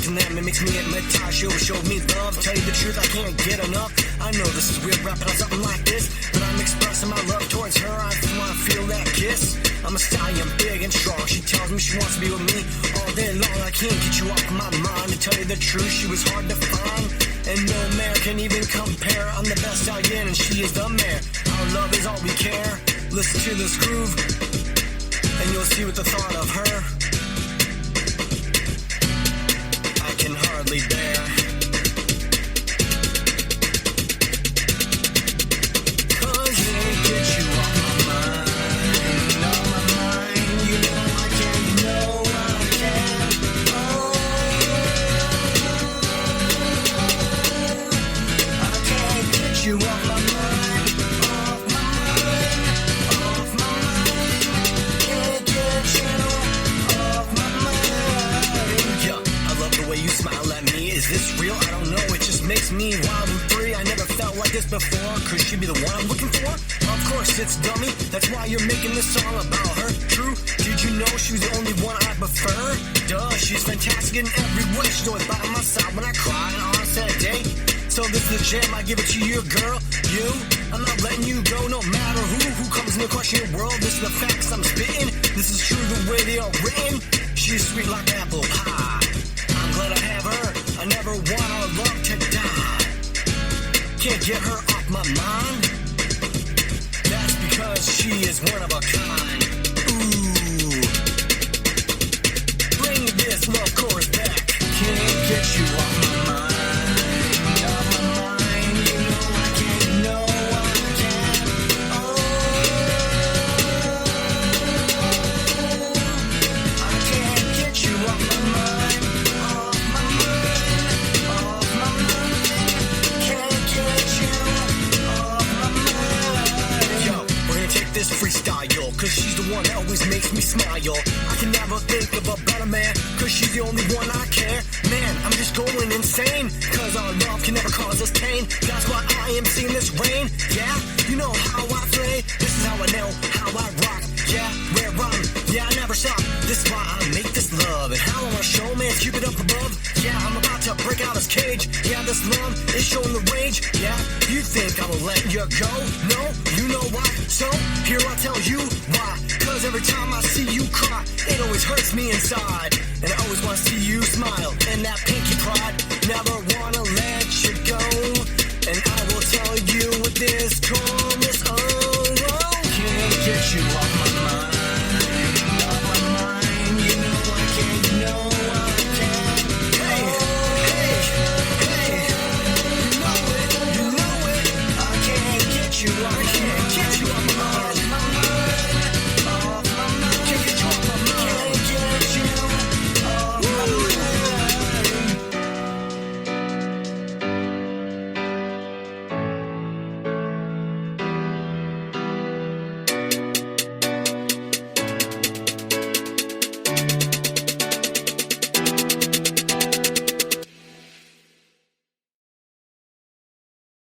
and that makes me hypnotized. She'll show me love, tell you the truth, I can't get enough. I know this is weird rapping on something like this, but I'm expressing my love towards her. I wanna feel that kiss. I'm a stallion, big and strong. She tells me she wants to be with me all day long. I can't get you off my mind. To tell you the truth, she was hard to find, and no man can even compare. I'm the best stallion and she is the mare. Our love is all we care. Listen to this groove and you'll see what the thought of her I can hardly bear. Me wild and free, I never felt like this before. Could she be the one I'm looking for? Of course it's dummy, that's why you're making this song about her. True, did you know she was the only one I prefer? Duh, she's fantastic in every way. She's always by my side when I cry on a sad day. So this is the jam, I give it to you, girl. You, I'm not letting you go no matter who comes in the question of your world. This is the facts I'm spitting, this is true the way they are written. She's sweet like apple pie, I'm glad I have her. I never want our love to die. Can't get her off my mind. That's because she is one of a kind. Ooh, bring this love chorus back. Can't get you off my mind. Off my mind. You know I can't. You know I can't. Oh, I can't get you off my mind. Off my mind. Off my mind. Can't get you off my mind. Yo, we're gonna take this freestyle, yo, cause she's the one that always makes me smile, yo. I can never think of a better man, cause she's the only one I care. Man, I'm just going insane, cause our love can never cause us pain. That's why I am seeing this rain. Yeah, you know how I play. This is how I know how I rock. Yeah, where I'm, yeah, I never stop. This is why I make this love. And how I wanna show, man, keep it up above. Yeah, I'm about to break out this cage. Yeah, this love is showing the rage. Yeah, you think I will let you go? No, you know why? So, here I'll tell you why. Cause every time I see you cry, it always hurts me inside. And I always wanna see you smile.